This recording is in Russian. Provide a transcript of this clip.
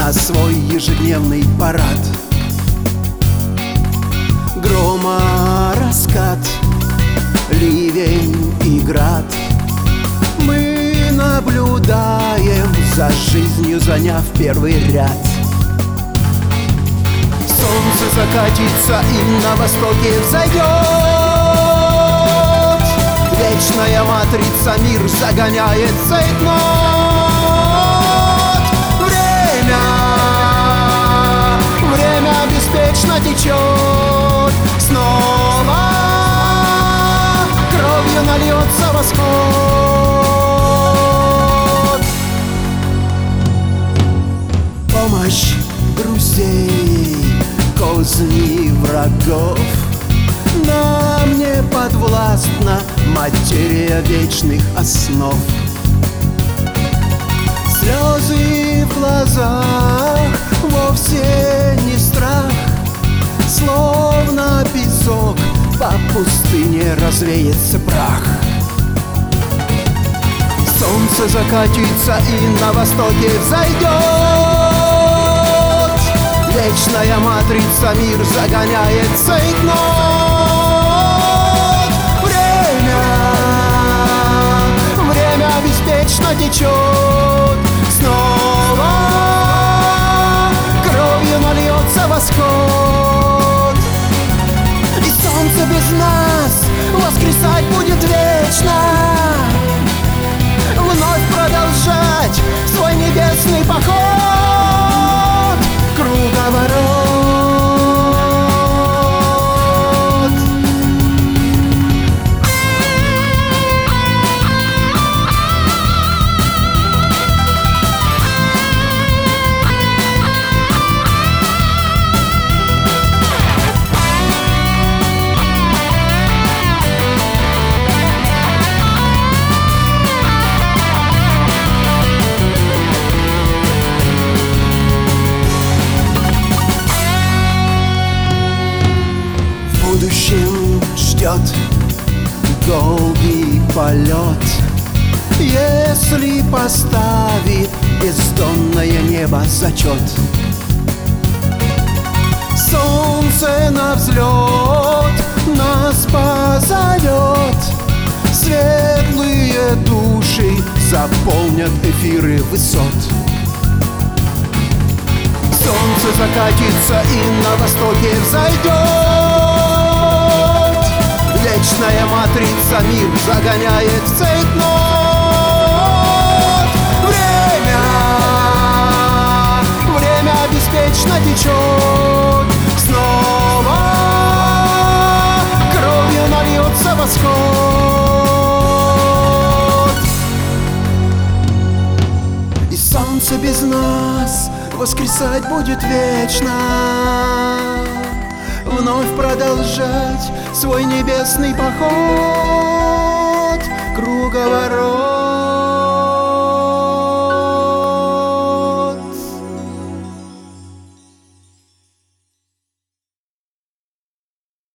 на свой ежедневный парад. Грома раскат, ливень и град. Мы наблюдаем за жизнью, заняв первый ряд. Солнце закатится и на востоке взойдет. Вечная матрица мир загоняет цейтнот. Время беспечно течет. Снова кровью нальется восход. Помощь друзей, козни врагов. Нам не подвластна материя вечных основ. Слезы в глазах вовсе не страх, словно песок по пустыне развеется прах. Солнце закатится и на востоке взойдет. Вечная матрица мир загоняет цейтнот. Время беспечно течет. Снова кровью нальется восход. И солнце без нас воскресать будет вечно, вновь продолжать свой небесный поход. Круговорот. В будущем ждет долгий полет, если поставит бездонное небо зачет. Солнце на взлет нас позовет. Светлые души заполнят эфиры высот. Солнце закатится и на востоке взойдет. Вечная матрица мир загоняет в цейтнот. Время беспечно течет. Снова кровью нальется восход. И солнце без нас воскресать будет вечно, вновь продолжать свой небесный поход. Круговорот.